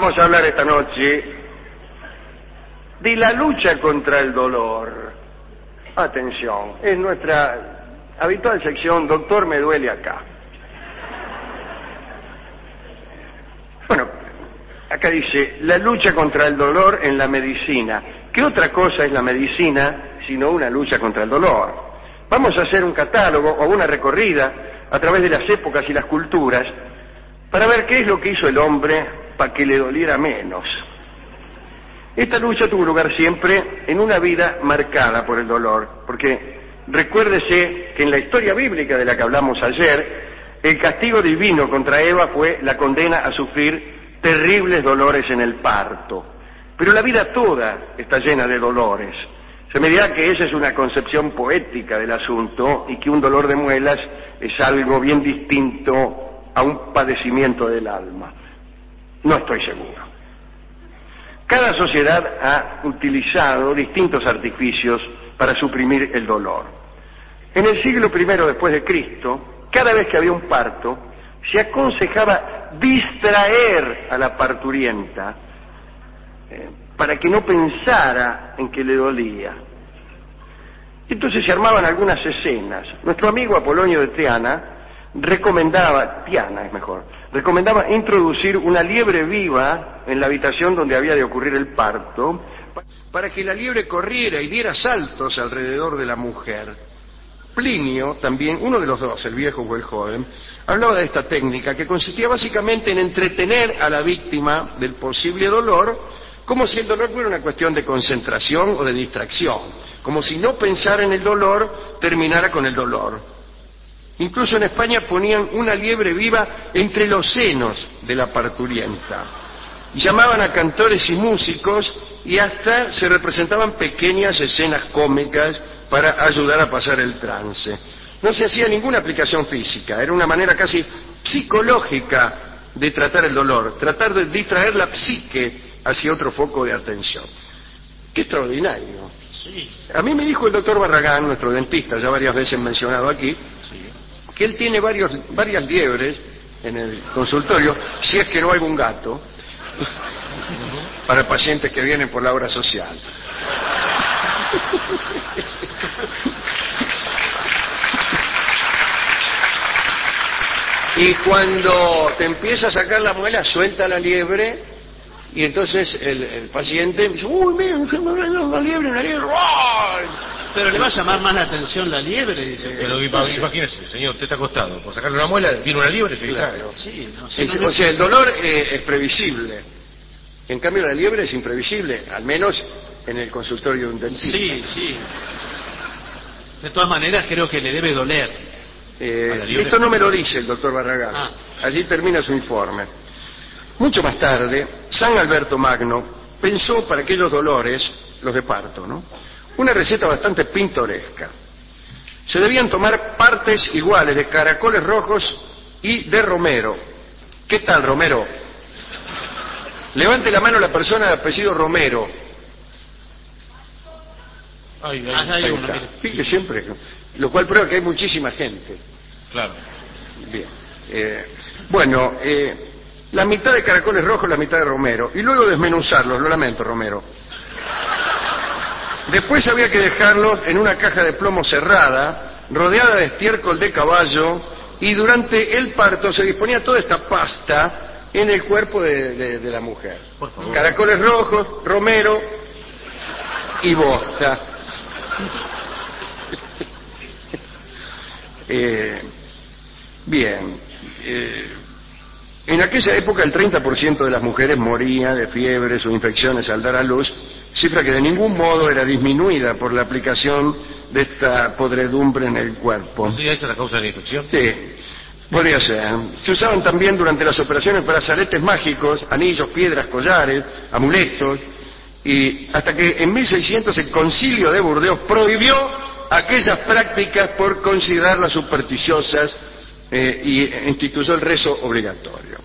Vamos a hablar esta noche de la lucha contra el dolor. Atención, es nuestra habitual sección, Doctor, me duele acá. Bueno, acá dice, la lucha contra el dolor en la medicina. ¿Qué otra cosa es la medicina sino una lucha contra el dolor? Vamos a hacer un catálogo o una recorrida a través de las épocas y las culturas para ver qué es lo que hizo el hombre para que le doliera menos. Esta lucha tuvo lugar siempre en una vida marcada por el dolor, porque recuérdese que en la historia bíblica de la que hablamos ayer, el castigo divino contra Eva fue la condena a sufrir terribles dolores en el parto. Pero la vida toda está llena de dolores. Se me dirá que esa es una concepción poética del asunto y que un dolor de muelas es algo bien distinto a un padecimiento del alma. No estoy seguro. Cada sociedad ha utilizado distintos artificios para suprimir el dolor. En el siglo I después de Cristo, cada vez que había un parto, se aconsejaba distraer a la parturienta para que no pensara en que le dolía. Entonces se armaban algunas escenas. Nuestro amigo Apolonio de Tiana recomendaba introducir una liebre viva en la habitación donde había de ocurrir el parto, para que la liebre corriera y diera saltos alrededor de la mujer. Plinio también, uno de los dos, el viejo o el joven, hablaba de esta técnica que consistía básicamente en entretener a la víctima del posible dolor, como si el dolor fuera una cuestión de concentración o de distracción, como si no pensar en el dolor terminara con el dolor. Incluso en España ponían una liebre viva entre los senos de la parturienta. Llamaban a cantores y músicos y hasta se representaban pequeñas escenas cómicas para ayudar a pasar el trance. No se hacía ninguna aplicación física, era una manera casi psicológica de tratar el dolor, tratar de distraer la psique hacia otro foco de atención. ¡Qué extraordinario! Sí. A mí me dijo el doctor Barragán, nuestro dentista, ya varias veces mencionado aquí, que él tiene varias liebres en el consultorio, si es que no hay un gato, para pacientes que vienen por la obra social. Y cuando te empieza a sacar la muela, suelta la liebre, y entonces el paciente dice, uy, miren, se me ve una liebre, ¡ay! Pero le va a llamar más la atención la liebre, dice. Pero imagínese, señor, usted está acostado. Por sacarle una muela, viene una liebre, se distrae. Claro. Sí, no, O sea, el dolor es previsible. En cambio, la liebre es imprevisible, al menos en el consultorio de un dentista. Sí, sí. De todas maneras, creo que le debe doler. Esto no me lo dice el doctor Barragán. Allí termina su informe. Mucho más tarde, San Alberto Magno pensó para aquellos dolores, los de parto, ¿no?, una receta bastante pintoresca. Se debían tomar partes iguales de caracoles rojos y de romero. ¿Qué tal, Romero? Levante la mano la persona de apellido Romero. Hay uno, mire. Fíjese siempre, lo cual prueba que hay muchísima gente. Claro. Bien. Bueno, la mitad de caracoles rojos, la mitad de romero, y luego desmenuzarlos. Lo lamento, Romero. Después había que dejarlos en una caja de plomo cerrada, rodeada de estiércol de caballo, y durante el parto se disponía toda esta pasta en el cuerpo de la mujer. Por favor. Caracoles rojos, romero y bosta. Bien. En aquella época el 30% de las mujeres moría de fiebres o infecciones al dar a luz, cifra que de ningún modo era disminuida por la aplicación de esta podredumbre en el cuerpo. ¿Esa es la causa de la infección? Sí, podría ser. Se usaban también durante las operaciones brazaletes mágicos, anillos, piedras, collares, amuletos, y hasta que en 1600 el Concilio de Burdeos prohibió aquellas prácticas por considerarlas supersticiosas y instituyó el rezo obligatorio.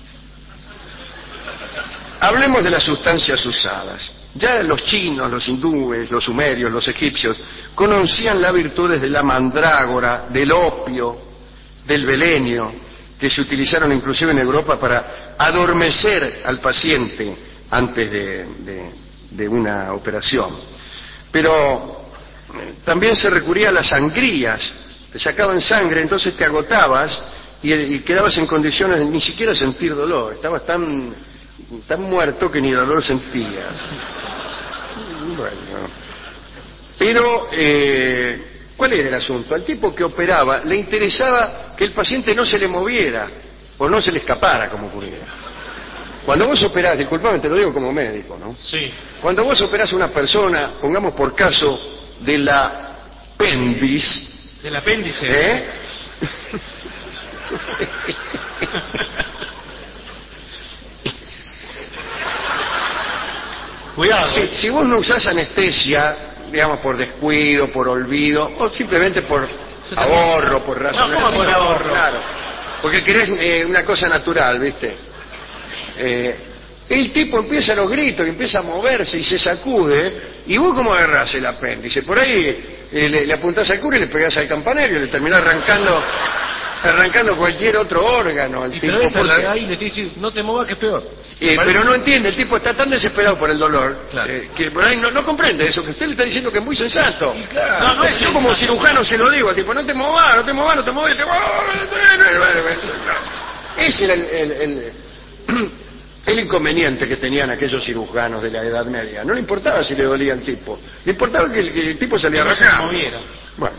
Hablemos de las sustancias usadas. Ya los chinos, los hindúes, los sumerios, los egipcios conocían las virtudes de la mandrágora, del opio, del belenio, que se utilizaron inclusive en Europa para adormecer al paciente antes de una operación. Pero también se recurría a las sangrías, te sacaban sangre, entonces te agotabas y quedabas en condiciones de ni siquiera sentir dolor, estabas tan muerto que ni dolor sentías. Bueno, pero ¿cuál era el asunto? Al tipo que operaba le interesaba que el paciente no se le moviera o no se le escapara, como ocurría. Cuando vos operás, disculpame, te lo digo como médico, ¿no? Sí. Cuando vos operás a una persona, pongamos por caso de la apéndice. Del apéndice. Cuidado. Si vos no usás anestesia, digamos por descuido, por olvido, o simplemente por ahorro, por razón. No, ¿cómo por ahorro? Claro, porque querés una cosa natural, ¿viste? El tipo empieza a los gritos y empieza a moverse y se sacude, y vos cómo agarrás el apéndice. Por ahí le apuntás al cura y le pegás al campanario y le terminás arrancando cualquier otro órgano al tipo. Pero esa la ahí le estoy diciendo, no te muevas que es peor. Pero no entiende, el tipo está tan desesperado por el dolor, claro, que por ahí no comprende eso, que usted le está diciendo que es muy sensato. Claro, no es yo como cirujano se lo digo, tipo, no te muevas, no te muevas. Ese era el inconveniente que tenían aquellos cirujanos de la Edad Media. No le importaba si le dolía al tipo, le importaba que el tipo salía rajado. Bueno,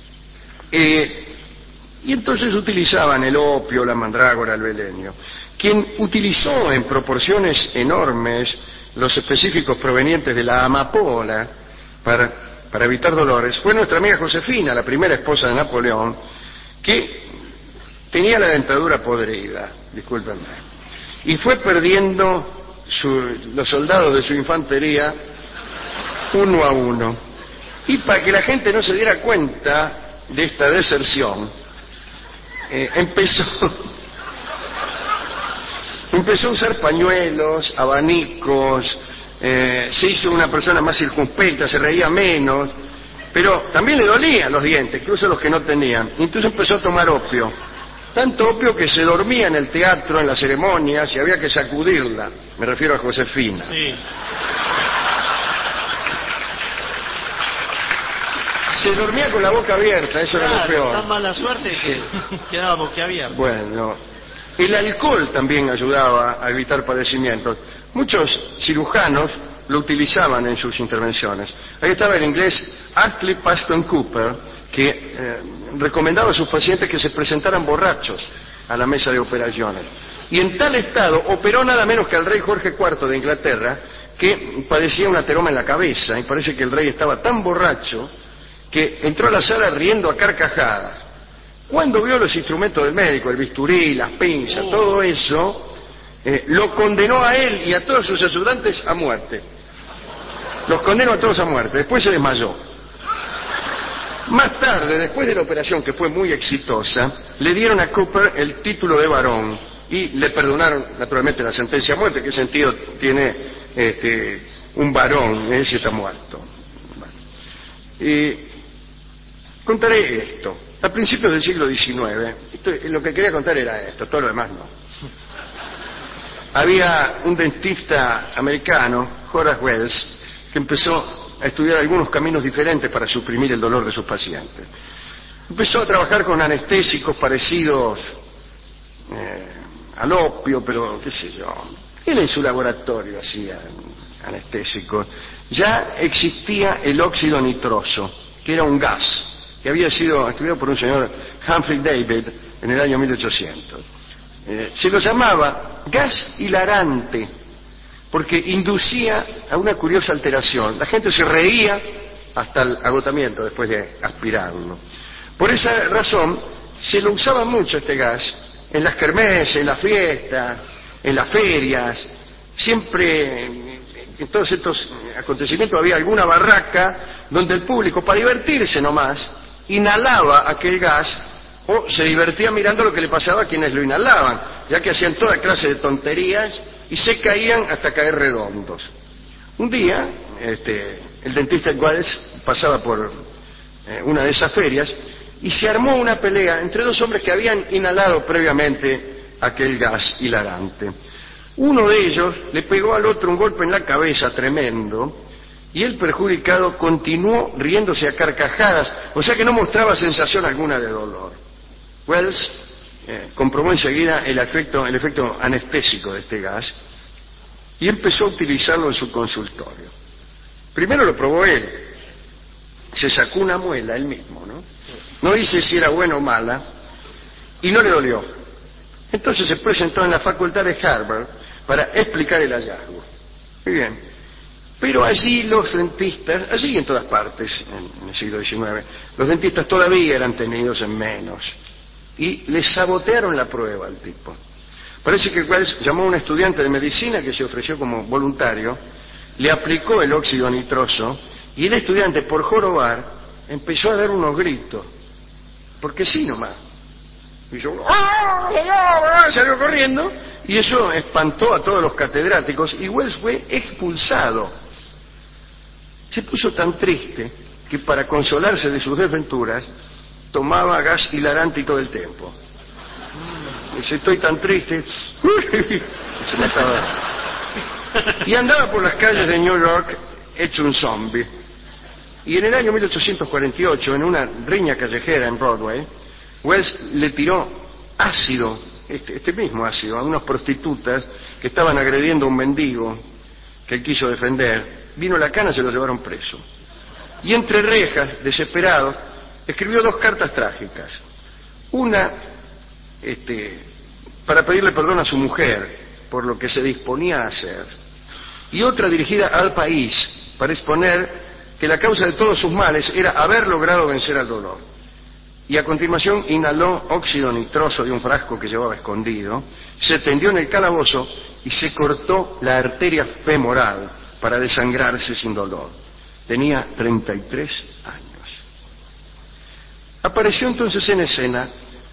y entonces utilizaban el opio, la mandrágora, el belenio. Quien utilizó en proporciones enormes los específicos provenientes de la amapola para evitar dolores fue nuestra amiga Josefina, la primera esposa de Napoleón, que tenía la dentadura podrida, discúlpenme, y fue perdiendo los soldados de su infantería uno a uno. Y para que la gente no se diera cuenta de esta deserción, empezó a usar pañuelos, abanicos, se hizo una persona más circunspecta, se reía menos, pero también le dolían los dientes, incluso los que no tenían. Y entonces empezó a tomar opio, tanto opio que se dormía en el teatro, en las ceremonias, y había que sacudirla. Me refiero a Josefina. Sí. Se dormía con la boca abierta, eso era lo peor. Tan mala suerte que quedaba boquiabierta. Bueno, el alcohol también ayudaba a evitar padecimientos. Muchos cirujanos lo utilizaban en sus intervenciones. Ahí estaba el inglés Astley Paston Cooper, que recomendaba a sus pacientes que se presentaran borrachos a la mesa de operaciones. Y en tal estado operó nada menos que al rey Jorge IV de Inglaterra, que padecía un ateroma en la cabeza, y parece que el rey estaba tan borracho que entró a la sala riendo a carcajadas. Cuando vio los instrumentos del médico, el bisturí, las pinzas, todo eso, lo condenó a él y a todos sus ayudantes a muerte. Los condenó a todos a muerte. Después se desmayó. Más tarde, después de la operación, que fue muy exitosa, le dieron a Cooper el título de barón y le perdonaron naturalmente la sentencia a muerte. ¿Qué sentido tiene un varón? Ese está muerto. Contaré esto. A principios del siglo XIX, lo que quería contar era esto, todo lo demás no. Había un dentista americano, Horace Wells, que empezó a estudiar algunos caminos diferentes para suprimir el dolor de sus pacientes. Empezó a trabajar con anestésicos parecidos al opio, pero qué sé yo. Él en su laboratorio hacía anestésicos. Ya existía el óxido nitroso, que era un gas, que había sido estudiado por un señor Humphrey David en el año 1800. Se lo llamaba gas hilarante, porque inducía a una curiosa alteración. La gente se reía hasta el agotamiento después de aspirarlo. Por esa razón, se lo usaba mucho este gas en las kermeses, en las fiestas, en las ferias. Siempre en todos estos acontecimientos había alguna barraca donde el público, para divertirse nomás, inhalaba aquel gas o se divertía mirando lo que le pasaba a quienes lo inhalaban, ya que hacían toda clase de tonterías y se caían hasta caer redondos. Un día, el dentista Wells pasaba por una de esas ferias y se armó una pelea entre dos hombres que habían inhalado previamente aquel gas hilarante. Uno de ellos le pegó al otro un golpe en la cabeza tremendo y el perjudicado continuó riéndose a carcajadas, o sea que no mostraba sensación alguna de dolor. Wells comprobó enseguida el efecto anestésico de este gas y empezó a utilizarlo en su consultorio. Primero lo probó él, se sacó una muela él mismo, no dice si era buena o mala, y no le dolió. Entonces se presentó en la facultad de Harvard para explicar el hallazgo. Muy bien. Pero allí los dentistas, allí y en todas partes en el siglo XIX, los dentistas todavía eran tenidos en menos y le sabotearon la prueba al tipo. Parece que Wells llamó a un estudiante de medicina que se ofreció como voluntario, le aplicó el óxido nitroso y el estudiante, por jorobar, empezó a dar unos gritos, porque sí nomás. Y yo, salió corriendo y eso espantó a todos los catedráticos y Wells fue expulsado. Se puso tan triste que para consolarse de sus desventuras tomaba gas hilarante todo el tiempo. Dice, estoy tan triste. Se mataba. Y andaba por las calles de New York hecho un zombie. Y en el año 1848, en una riña callejera en Broadway, Wells le tiró ácido, este mismo ácido, a unas prostitutas que estaban agrediendo a un mendigo que él quiso defender. Vino la cana, se lo llevaron preso. Y entre rejas, desesperado, escribió 2 cartas trágicas. Una, para pedirle perdón a su mujer por lo que se disponía a hacer. Y otra dirigida al país, para exponer que la causa de todos sus males era haber logrado vencer al dolor. Y a continuación inhaló óxido nitroso de un frasco que llevaba escondido, se tendió en el calabozo y se cortó la arteria femoral para desangrarse sin dolor. Tenía 33 años. Apareció entonces en escena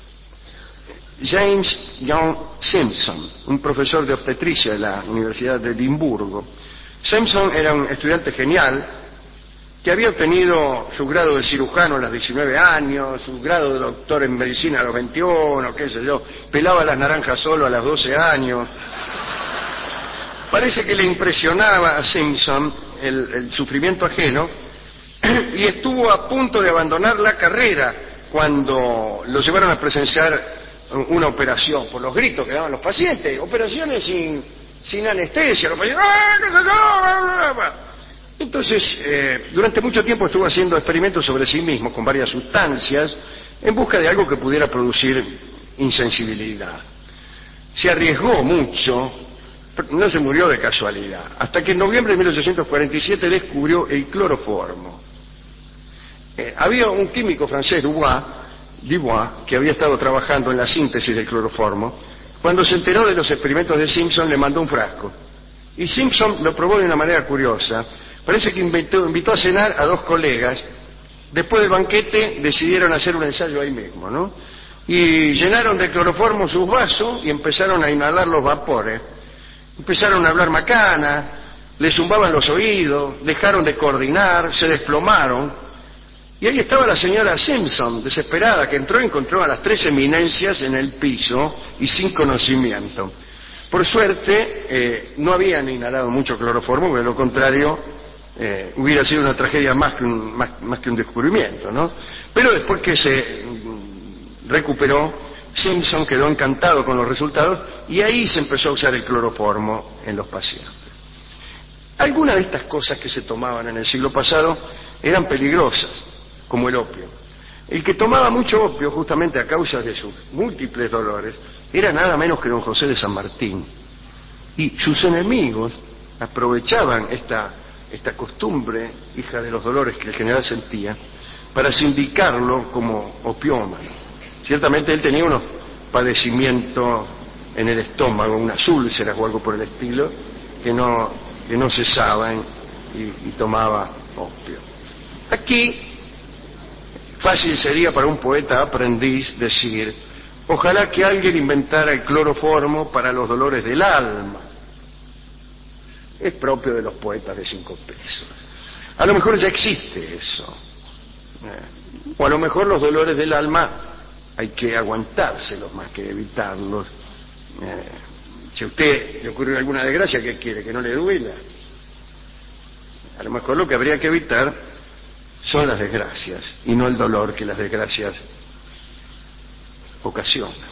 James Young Simpson, un profesor de obstetricia de la Universidad de Edimburgo. Simpson era un estudiante genial que había obtenido su grado de cirujano a los 19 años, su grado de doctor en medicina a los 21, qué sé yo, pelaba las naranjas solo a los 12 años. Parece que le impresionaba a Simpson el sufrimiento ajeno y estuvo a punto de abandonar la carrera cuando lo llevaron a presenciar una operación, por los gritos que daban los pacientes, operaciones sin anestesia, los pacientes... Entonces, durante mucho tiempo estuvo haciendo experimentos sobre sí mismo con varias sustancias en busca de algo que pudiera producir insensibilidad. Se arriesgó mucho, no se murió de casualidad, hasta que en noviembre de 1847 descubrió el cloroformo. Había un químico francés, Dubois, que había estado trabajando en la síntesis del cloroformo. Cuando se enteró de los experimentos de Simpson, le mandó un frasco. Y Simpson lo probó de una manera curiosa. Parece que invitó a cenar a 2 colegas. Después del banquete decidieron hacer un ensayo ahí mismo, ¿no? Y llenaron de cloroformo sus vasos y empezaron a inhalar los vapores. Empezaron a hablar macana, les zumbaban los oídos, dejaron de coordinar, se desplomaron. Y ahí estaba la señora Simpson, desesperada, que entró y encontró a las 3 eminencias en el piso y sin conocimiento. Por suerte, no habían inhalado mucho cloroformo, porque de lo contrario hubiera sido una tragedia más que un descubrimiento, ¿no? Pero después que se recuperó, Simpson quedó encantado con los resultados y ahí se empezó a usar el cloroformo en los pacientes. Algunas de estas cosas que se tomaban en el siglo pasado eran peligrosas, como el opio. El que tomaba mucho opio, justamente a causa de sus múltiples dolores, era nada menos que don José de San Martín. Y sus enemigos aprovechaban esta costumbre, hija de los dolores que el general sentía, para sindicarlo como opiómano. Ciertamente él tenía unos padecimientos en el estómago, unas úlceras o algo por el estilo, que no cesaban y tomaba opio. Aquí, fácil sería para un poeta aprendiz decir: ojalá que alguien inventara el cloroformo para los dolores del alma. Es propio de los poetas de 5 pesos. A lo mejor ya existe eso. O a lo mejor los dolores del alma hay que aguantárselos más que evitarlos. Si a usted le ocurre alguna desgracia, ¿qué quiere? ¿Que no le duela? A lo mejor lo que habría que evitar son las desgracias y no el dolor que las desgracias ocasionan.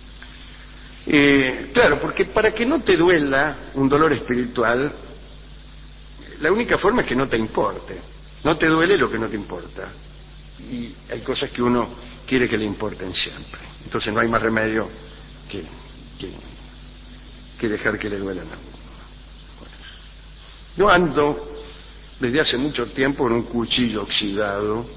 Claro, porque para que no te duela un dolor espiritual, la única forma es que no te importe. No te duele lo que no te importa. Y hay cosas que uno quiere que le importen siempre. Entonces no hay más remedio que dejar que le duelan a uno. Yo ando desde hace mucho tiempo con un cuchillo oxidado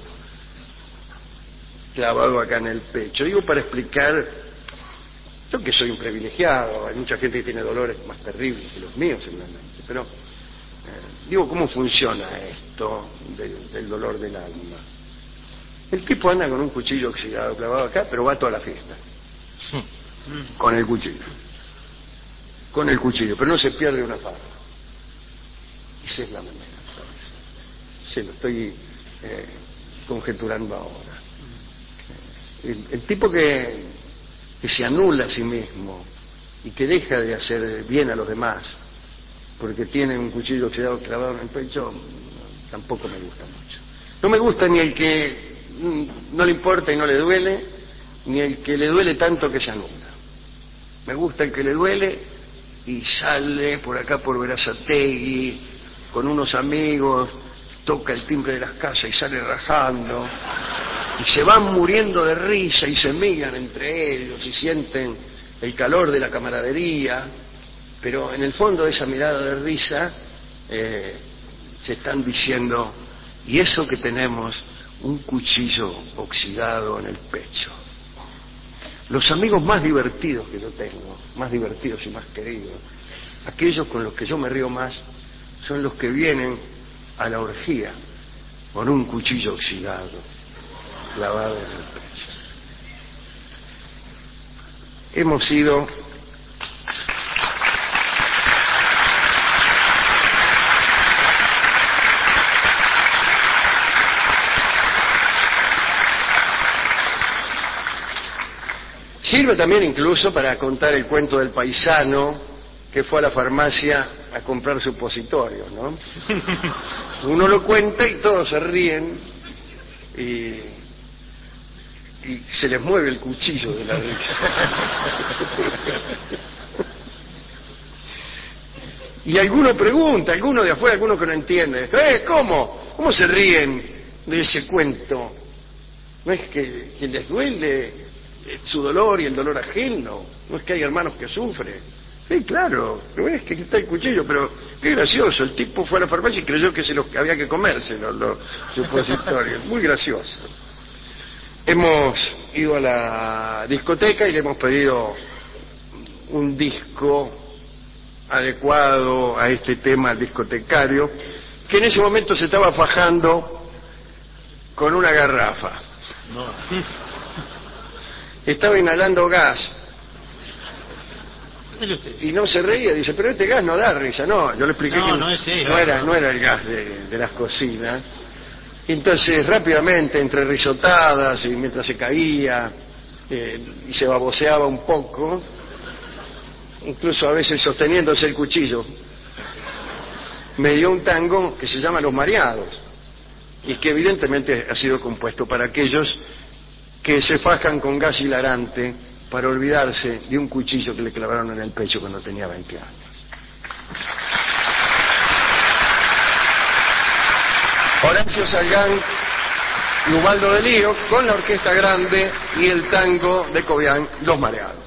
clavado acá en el pecho. Digo para explicar, yo que soy un privilegiado, hay mucha gente que tiene dolores más terribles que los míos seguramente, pero digo cómo funciona esto del dolor del alma. El tipo anda con un cuchillo oxidado clavado acá, pero va a toda la fiesta. Con el cuchillo. Con el cuchillo, pero no se pierde una farra. Esa es la manera, ¿sabes? Se lo estoy conjeturando ahora. El tipo que se anula a sí mismo y que deja de hacer bien a los demás porque tiene un cuchillo oxidado clavado en el pecho, tampoco me gusta mucho. No me gusta ni el que no le importa y no le duele, ni el que le duele tanto que se anula. Me gusta el que le duele y sale por acá por Berazategui con unos amigos, toca el timbre de las casas y sale rajando, y se van muriendo de risa y se miran entre ellos y sienten el calor de la camaradería, pero en el fondo de esa mirada de risa se están diciendo, y eso que tenemos, un cuchillo oxidado en el pecho. Los amigos más divertidos que yo tengo, más divertidos y más queridos, aquellos con los que yo me río más, son los que vienen a la orgía con un cuchillo oxidado clavado en el pecho. Hemos sido sirve también incluso para contar el cuento del paisano que fue a la farmacia a comprar supositorios, ¿no? Uno lo cuenta y todos se ríen y se les mueve el cuchillo de la risa. Y alguno pregunta, alguno de afuera, alguno que no entiende, ¿cómo? ¿Cómo se ríen de ese cuento? ¿No es que les duele su dolor y el dolor ajeno? ¿No es que hay hermanos que sufren? Sí, claro, pero es que aquí está el cuchillo, pero qué gracioso, el tipo fue a la farmacia y creyó que había que comerse los supositorios, muy gracioso. Hemos ido a la discoteca y le hemos pedido un disco adecuado a este tema al discotecario, que en ese momento se estaba fajando con una garrafa. No. Estaba inhalando gas. Y no se reía, dice, pero este gas no da risa. No, yo le expliqué que no era el gas de las cocinas. Entonces rápidamente, entre risotadas y mientras se caía y se baboseaba un poco, incluso a veces sosteniéndose el cuchillo, me dio un tango que se llama Los Mareados y que evidentemente ha sido compuesto para aquellos que se fajan con gas hilarante para olvidarse de un cuchillo que le clavaron en el pecho cuando tenía 20 años. Horacio Salgán y Ubaldo de Lío con la Orquesta Grande y el tango de Cobián, Los Mareados.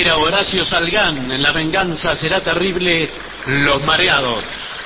decía Horacio Salgán, en La venganza será terrible, Los mareados.